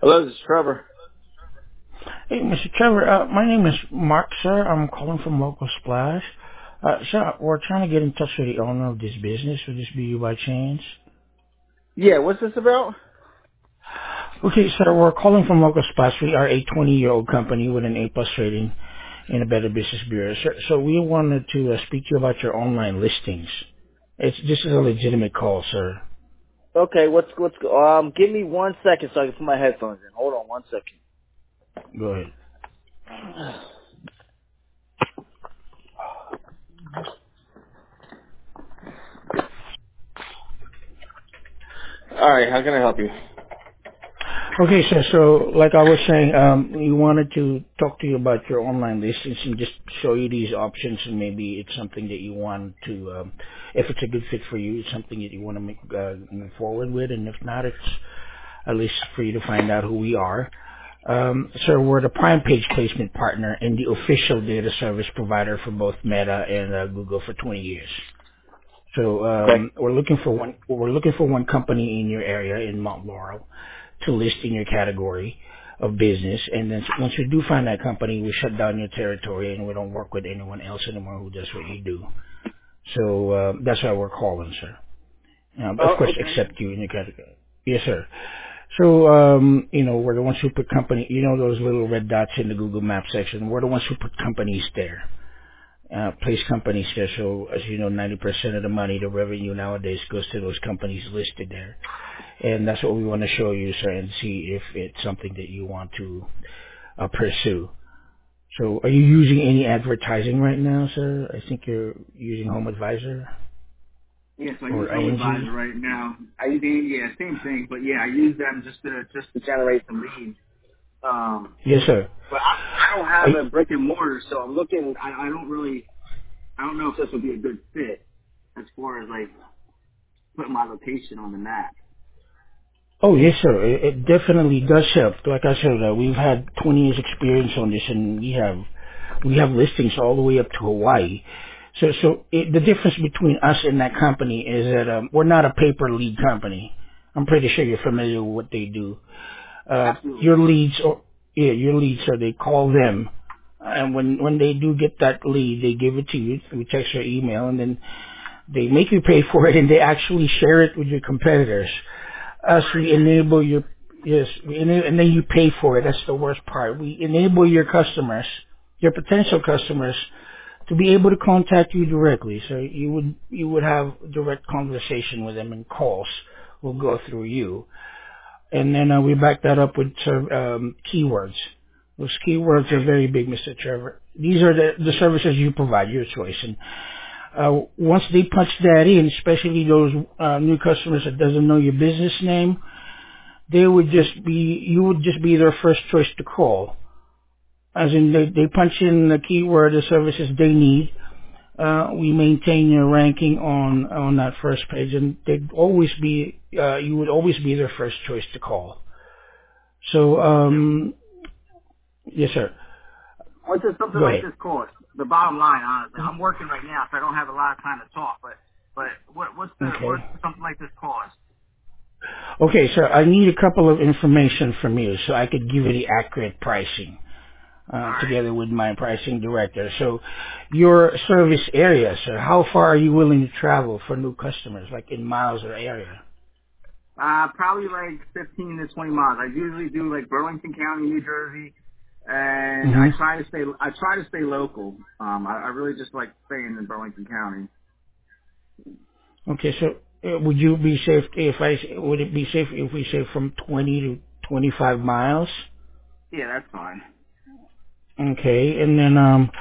Hello, this is Trevor. Hey, Mr. Trevor, my name is Mark, sir. I'm calling from Local Splash. Sir, we're trying to get in touch with the owner of this business. Would this be you by chance? Yeah, what's this about? Okay, sir, we're calling from Local Splash. We are a 20-year-old company with an A-plus rating in a Better Business Bureau. Sir, so we wanted to speak to you about your online listings. This is a legitimate call, sir. Okay, give me 1 second so I can put my headphones in. Hold on 1 second. Go ahead. All right, how can I help you? Okay, sir. So, like I was saying, we wanted to talk to you about your online listings and just show you these options, and maybe it's something that you want to, if it's a good fit for you, it's something that you want to move forward with, and if not, it's at least for you to find out who we are. Sir, we're the prime page placement partner and the official data service provider for both Meta and Google for 20 years. So Okay. we're looking for one. We're looking for one company in your area in Mount Laurel to list in your category of business, and then once we do find that company, we shut down your territory, and we don't work with anyone else anymore who does what you do. So that's why we're calling, sir. Of Oh, course, okay. accept you in your category. Yes, sir. So, we're the ones who put company, those little red dots in the Google Maps section. We're the ones who put companies there. Place companies there. So, as you know, 90% of the money, the revenue nowadays goes to those companies listed there. And that's what we want to show you, sir, and see if it's something that you want to pursue. So, are you using any advertising right now, sir? I think you're using Home Advisor Yes, I use or Home ING. Advisor right now. Yeah, same thing, but yeah, I use them just to generate some leads. Yes, sir. But I don't Are have you, a brick and mortar, so I'm looking. I don't know if this would be a good fit as far as like putting my location on the map. Oh, yes, sir. It definitely does help. Like I said, we've had 20 years experience on this, and we have listings all the way up to Hawaii. So the difference between us and that company is that we're not a paper lead company. I'm pretty sure you're familiar with what they do. Absolutely. Your leads, your leads, so they call them, and when they do get that lead, they give it to you through text or email, and then they make you pay for it, and they actually share it with your competitors. Us, Right. we enable your, yes, and then you pay for it. That's the worst part. We enable your customers, your potential customers, to be able to contact you directly. So you would have direct conversation with them, and calls will go through you. And then we back that up with keywords. Those keywords are Okay. very big, Mr. Trevor. These are the services you provide, your choice. And once they punch that in, especially those new customers that doesn't know your business name, you would just be their first choice to call. As in, they punch in the keyword, the services they need. We maintain your ranking on that first page, and you would always be their first choice to call. So, Okay. yes, sir. What does something Go like ahead. this cost? The bottom line, honestly, I'm working right now, so I don't have a lot of time to talk. But what's Okay. something like this cost? Okay, sir. I need a couple of information from you so I could give you the accurate pricing. All right. Together with my pricing director. So your service area, sir, how far are you willing to travel for new customers, like in miles or area? Probably like 15 to 20 miles. I usually do like Burlington County, New Jersey, and hmm I try to stay local. I really just like staying in Burlington County. Okay, so would you be safe would it be safe if we say from 20 to 25 miles? Yeah, that's fine. Okay, and then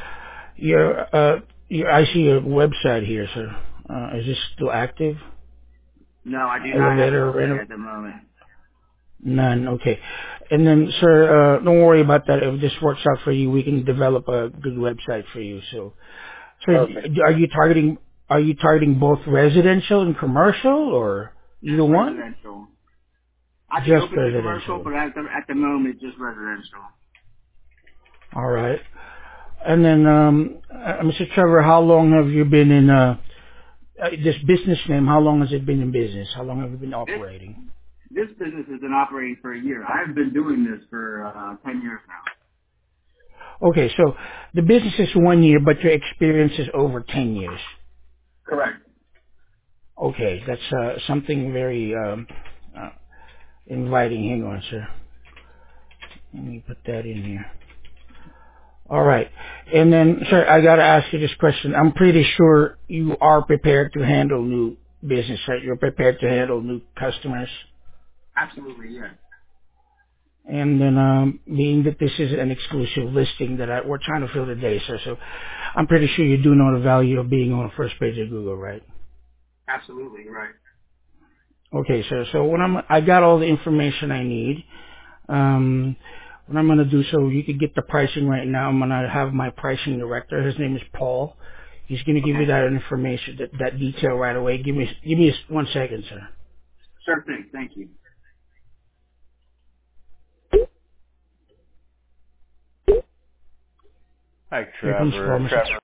I see your website here, sir. Is this still active? No, I do not have a Elevator website reno? at the moment. None. Okay. And then, sir, don't worry about that. If this works out for you, we can develop a good website for you. So, Perfect. are you targeting both residential and commercial, or either Just one? residential. I'd be Just open to commercial, residential. but at the moment, just residential. All right. And then, Mr. Trevor, how long have you been in this business name? How long has it been in business? How long have you been This operating? this business has been operating for a year. I've been doing this for 10 years now. Okay, so the business is 1 year, but your experience is over 10 years. Correct. Okay, that's something very uh, inviting. Hang on, sir. Let me put that in here. All right. And then, sir, I got to ask you this question. I'm pretty sure you are prepared to handle new business, right? You're prepared to handle new customers. Absolutely, yes. And then, being that this is an exclusive listing that we're trying to fill today, sir, so I'm pretty sure you do know the value of being on the first page of Google, right? Absolutely, right. Okay, sir. So I got all the information I need. What I'm going to do, so you can get the pricing right now, I'm going to have my pricing director. His name is Paul. He's going to give you Okay. that information, that detail right away. Give me 1 second, sir. Sure thing. Thank you. Hi, Here comes Trevor. Paul, Mr.